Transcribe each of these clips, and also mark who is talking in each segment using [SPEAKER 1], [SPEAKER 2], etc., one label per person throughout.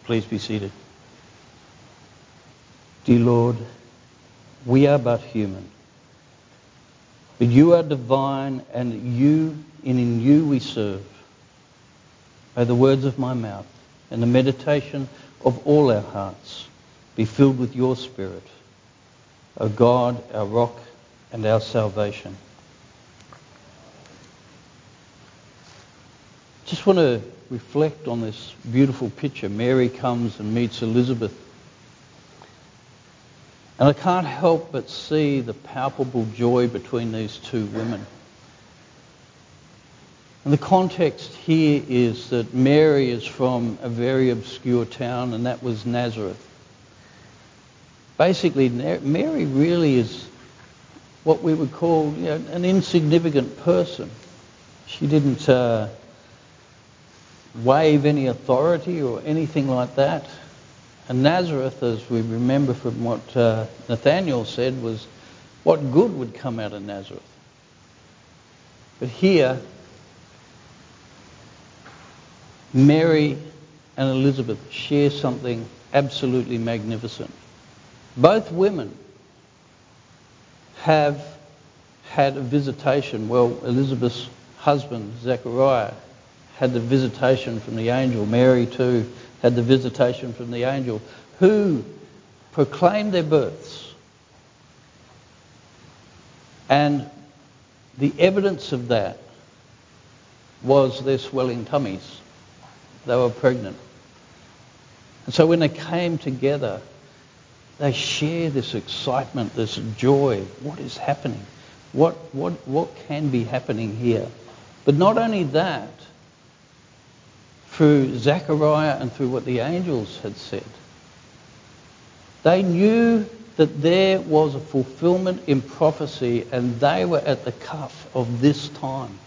[SPEAKER 1] Please be seated. Dear Lord, we are but human, but you are divine, and in you we serve. May the words of my mouth and the meditation of all our hearts be filled with your Spirit, O God, our rock and our salvation. Just want to reflect on this beautiful picture. Mary comes and meets Elizabeth. And I can't help but see the palpable joy between these two women. And the context here is that Mary is from a very obscure town, and that was Nazareth. Basically, Mary really is what we would call an insignificant person. She didn't wave any authority or anything like that. And Nazareth, as we remember from what Nathaniel said, was what good would come out of Nazareth. But here, Mary and Elizabeth share something absolutely magnificent. Both women have had a visitation. Well, Elizabeth's husband, Zechariah, had the visitation from the angel. Mary too had the visitation from the angel, who proclaimed their births. And the evidence of that was their swelling tummies. They were pregnant. And so when they came together, they share this excitement, this joy. What is happening? What can be happening here? But not only that, through Zechariah and through what the angels had said, they knew that there was a fulfillment in prophecy, and they were at the cusp of this time.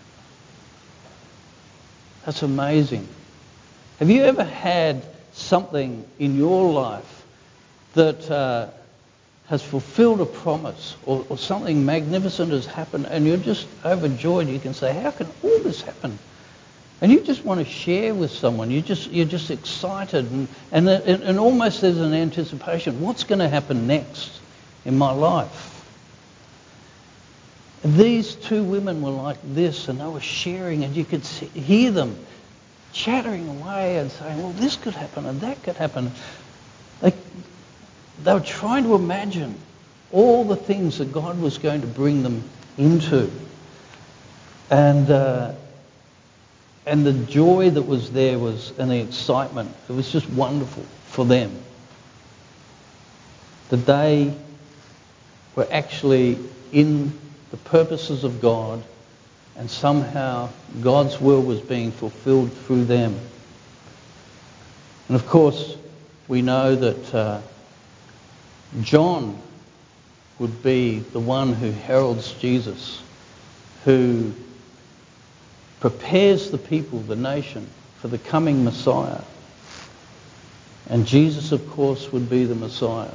[SPEAKER 1] That's amazing. Have you ever had something in your life that has fulfilled a promise, or something magnificent has happened, and you're just overjoyed? You can say, how can all this happen? And you just want to share with someone. You're just excited, and almost there's an anticipation. What's going to happen next in my life? And these two women were like this, and they were sharing, and you could hear them chattering away and saying, well, this could happen and that could happen. They were trying to imagine all the things that God was going to bring them into. And the joy that was there and the excitement, it was just wonderful for them. That they were actually in the purposes of God, and somehow God's will was being fulfilled through them. And of course, we know that John would be the one who heralds Jesus, who prepares the people, the nation, for the coming Messiah. And Jesus, of course, would be the Messiah.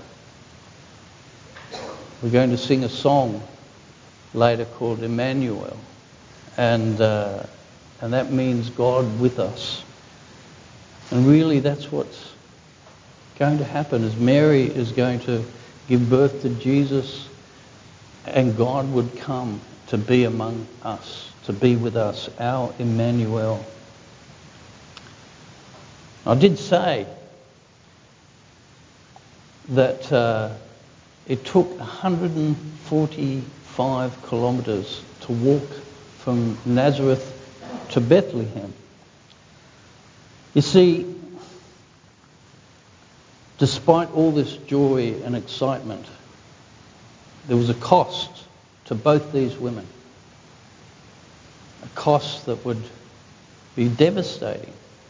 [SPEAKER 1] We're going to sing a song later called Emmanuel, and that means God with us. And really, that's what's going to happen, is Mary is going to give birth to Jesus, and God would come to be among us, to be with us, our Emmanuel. I did say that it took 145 kilometres to walk from Nazareth to Bethlehem. You see, despite all this joy and excitement, there was a cost to both these women. A cost that would be devastating.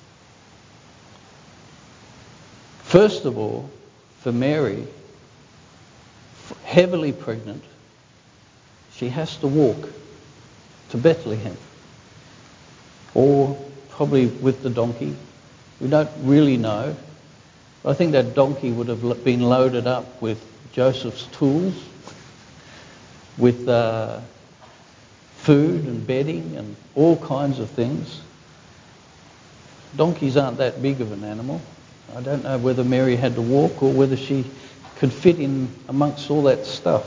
[SPEAKER 1] First of all, for Mary, heavily pregnant, she has to walk to Bethlehem, or probably with the donkey. We don't really know. But I think that donkey would have been loaded up with Joseph's tools, with food and bedding and all kinds of things. Donkeys aren't that big of an animal. I don't know whether Mary had to walk or whether she could fit in amongst all that stuff.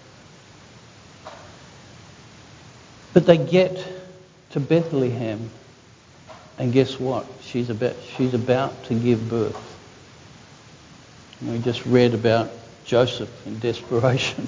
[SPEAKER 1] But they get to Bethlehem, and guess what? She's about to give birth. And we just read about Joseph in desperation.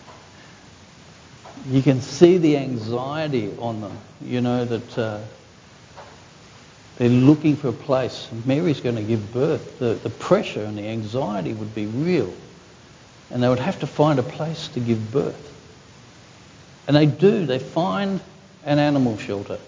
[SPEAKER 1] You can see the anxiety on them, that they're looking for a place. Mary's going to give birth. The pressure and the anxiety would be real. And they would have to find a place to give birth. And they do. They find an animal shelter.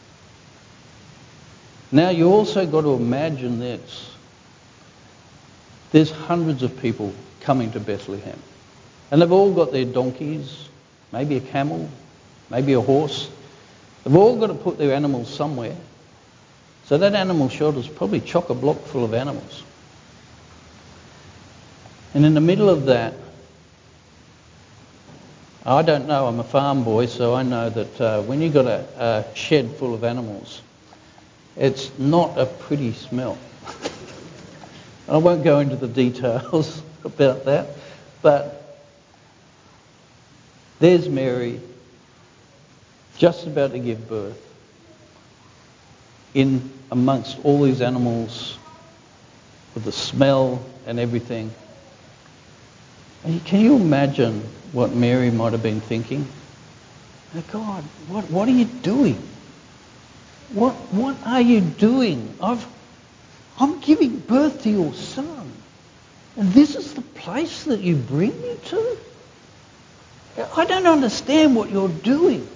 [SPEAKER 1] Now you also got to imagine this. There's hundreds of people coming to Bethlehem. And they've all got their donkeys, maybe a camel, maybe a horse. They've all got to put their animals somewhere. So that animal shelter is probably chock-a-block full of animals. And in the middle of that, I don't know, I'm a farm boy, so I know that when you've got a shed full of animals, it's not a pretty smell. I won't go into the details about that, but there's Mary just about to give birth in amongst all these animals with the smell and everything. And can you imagine what Mary might have been thinking? Oh God, what are you doing? What are you doing? I'm giving birth to your son. And this is the place that you bring me to? I don't understand what you're doing.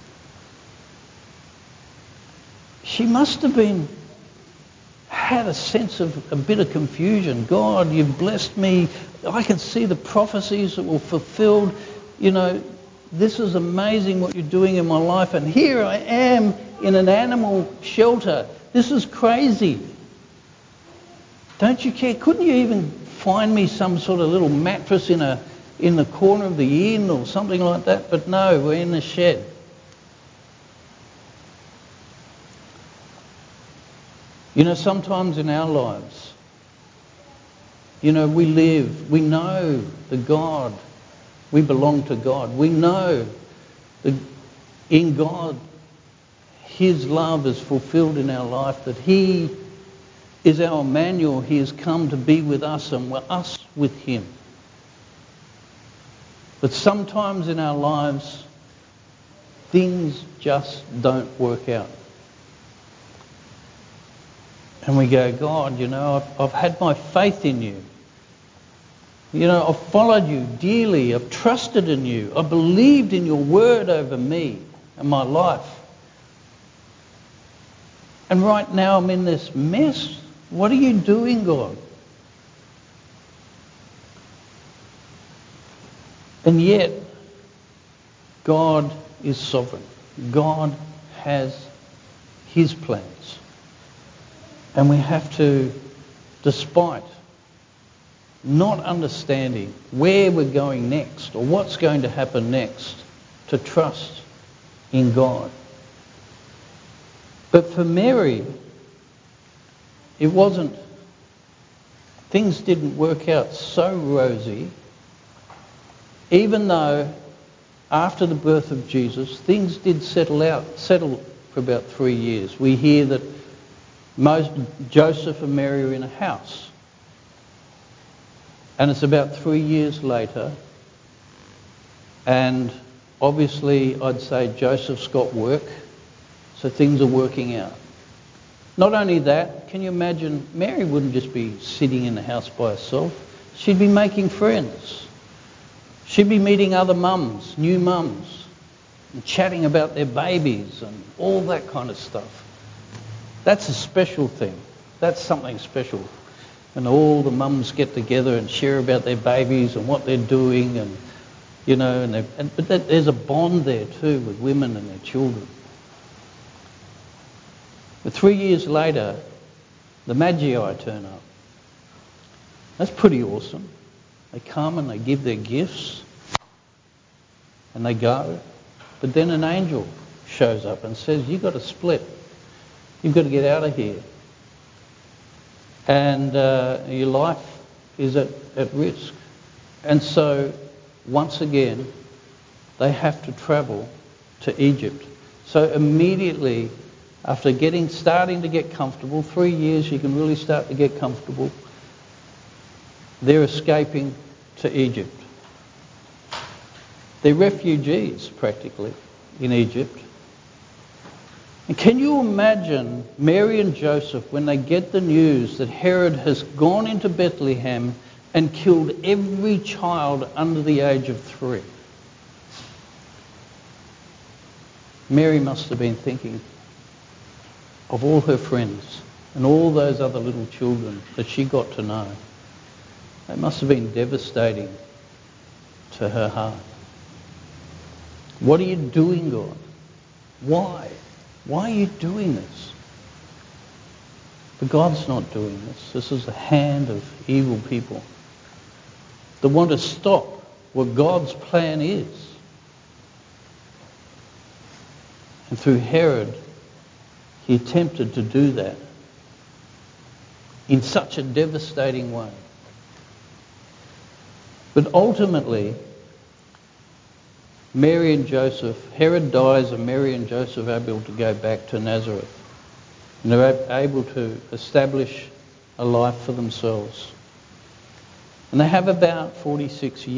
[SPEAKER 1] She must have had a sense of a bit of confusion. God, you've blessed me. I can see the prophecies that were fulfilled. This is amazing what you're doing in my life. And here I am in an animal shelter. This is crazy. Don't you care? Couldn't you even find me some sort of little mattress in the corner of the inn or something like that? But no, we're in the shed. Sometimes in our lives, we know the God, we belong to God. We know that in God, His love is fulfilled in our life, that He is our Emmanuel. He has come to be with us and we're us with Him. But sometimes in our lives, things just don't work out. And we go, God, I've had my faith in you. I've followed you dearly. I've trusted in you. I believed in your word over me and my life. And right now I'm in this mess. What are you doing, God? And yet, God is sovereign. God has His plans. And we have to, despite not understanding where we're going next or what's going to happen next, to trust in God. But for Mary, things didn't work out so rosy, even though after the birth of Jesus, things did settle for about 3 years. We hear that Joseph and Mary are in a house. And it's about 3 years later, and obviously I'd say Joseph's got work, so things are working out. Not only that, can you imagine, Mary wouldn't just be sitting in the house by herself. She'd be making friends. She'd be meeting other mums, new mums, and chatting about their babies and all that kind of stuff. That's a special thing. That's something special. And all the mums get together and share about their babies and what they're doing, and but there's a bond there too with women and their children. But 3 years later, the Magi turn up. That's pretty awesome. They come and they give their gifts and they go. But then an angel shows up and says, you've got to split. You've got to get out of here. and your life is at risk. And so, once again, they have to travel to Egypt. So immediately, after starting to get comfortable, 3 years you can really start to get comfortable, they're escaping to Egypt. They're refugees, practically, in Egypt. And can you imagine Mary and Joseph when they get the news that Herod has gone into Bethlehem and killed every child under the age of 3? Mary must have been thinking of all her friends and all those other little children that she got to know. It must have been devastating to her heart. What are you doing, God? Why? Why are you doing this? But God's not doing this. This is the hand of evil people that want to stop what God's plan is. And through Herod, he attempted to do that in such a devastating way. But ultimately, Herod dies and Mary and Joseph are able to go back to Nazareth. And they're able to establish a life for themselves. And they have about 26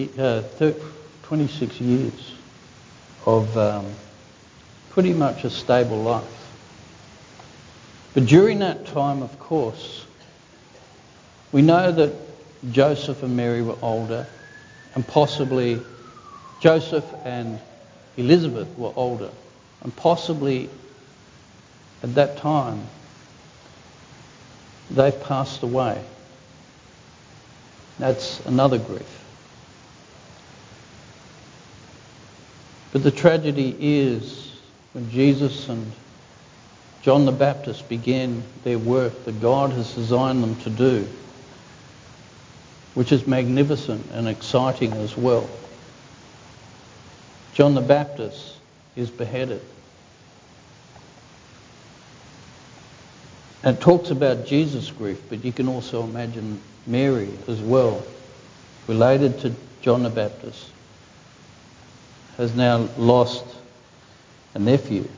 [SPEAKER 1] years of pretty much a stable life. But during that time, of course, we know that Joseph and Mary were older, and possibly Joseph and Elizabeth were older, and possibly at that time they've passed away. That's another grief. But the tragedy is when Jesus and John the Baptist began their work that God has designed them to do, which is magnificent and exciting as well. John the Baptist is beheaded. And it talks about Jesus' grief, but you can also imagine Mary as well, related to John the Baptist, has now lost a nephew.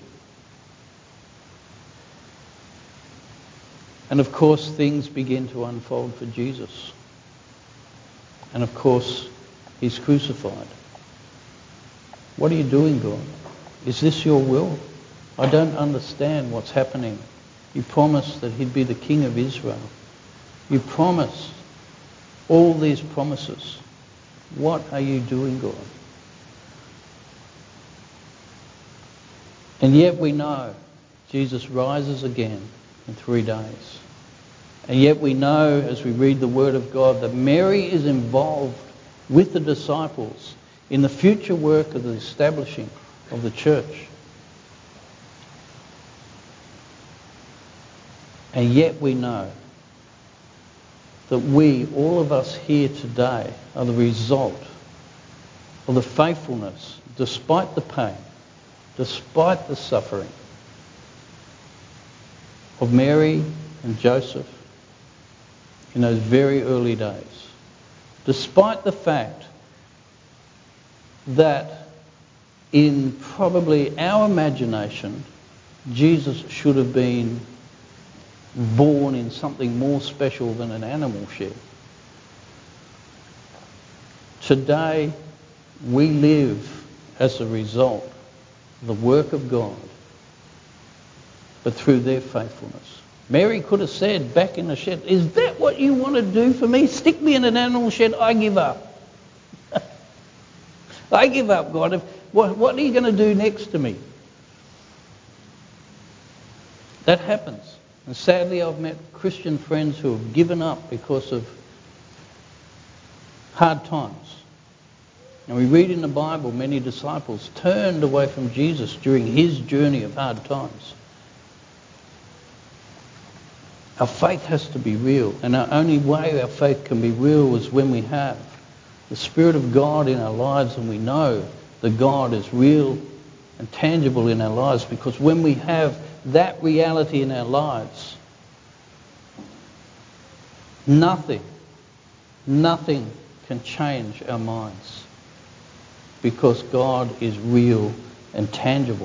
[SPEAKER 1] And of course, things begin to unfold for Jesus. And of course, he's crucified. What are you doing, God? Is this your will? I don't understand what's happening. You promised that he'd be the King of Israel. You promised all these promises. What are you doing, God? And yet we know Jesus rises again in 3 days. And yet we know, as we read the Word of God, that Mary is involved with the disciples in the future work of the establishing of the church. And yet we know that we, all of us here today, are the result of the faithfulness, despite the pain, despite the suffering, of Mary and Joseph in those very early days. Despite the fact that in probably our imagination, Jesus should have been born in something more special than an animal shed. Today, we live as a result of the work of God, but through their faithfulness. Mary could have said back in the shed, "Is that what you want to do for me? Stick me in an animal shed? I give up. I give up, God. What are you going to do next to me?" That happens. And sadly, I've met Christian friends who have given up because of hard times. And we read in the Bible, many disciples turned away from Jesus during his journey of hard times. Our faith has to be real, and our only way our faith can be real is when we have the Spirit of God in our lives and we know that God is real and tangible in our lives, because when we have that reality in our lives, Nothing can change our minds, because God is real and tangible.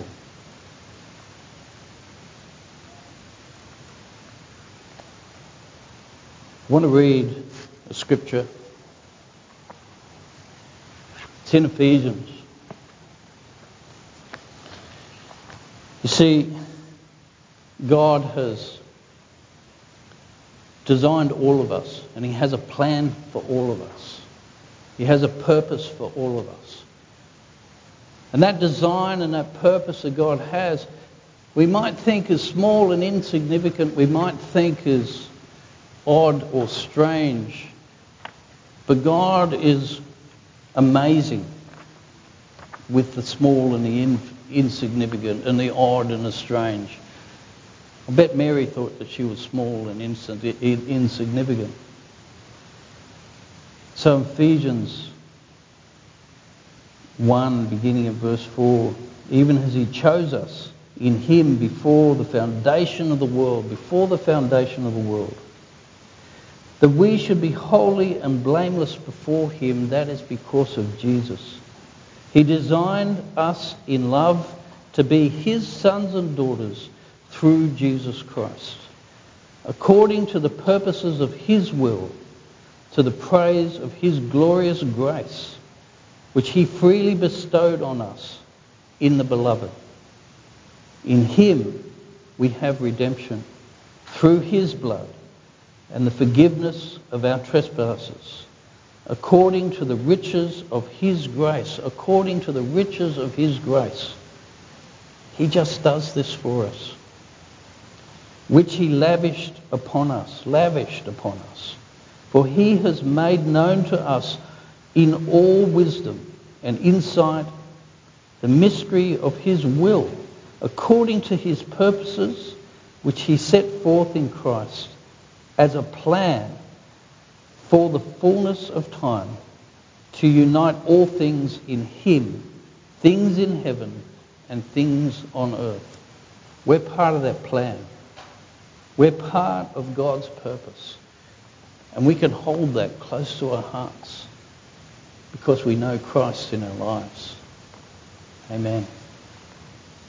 [SPEAKER 1] I want to read a scripture. It's in Ephesians. You see, God has designed all of us, and He has a plan for all of us. He has a purpose for all of us. And that design and that purpose that God has, we might think is small and insignificant. We might think is odd or strange. But God is amazing with the small and the insignificant and the odd and the strange. I bet Mary thought that she was small and insignificant. So Ephesians 1, beginning of verse 4, even as He chose us in Him before the foundation of the world, that we should be holy and blameless before Him. That is because of Jesus. He designed us in love to be His sons and daughters through Jesus Christ, according to the purposes of His will, to the praise of His glorious grace, which He freely bestowed on us in the Beloved. In Him we have redemption through His blood, and the forgiveness of our trespasses, according to the riches of His grace. According to the riches of His grace. He just does this for us, which He lavished upon us. For He has made known to us in all wisdom and insight the mystery of His will, according to His purposes, which He set forth in Christ as a plan for the fullness of time, to unite all things in Him, things in heaven and things on earth. We're part of that plan. We're part of God's purpose. And we can hold that close to our hearts because we know Christ in our lives. Amen.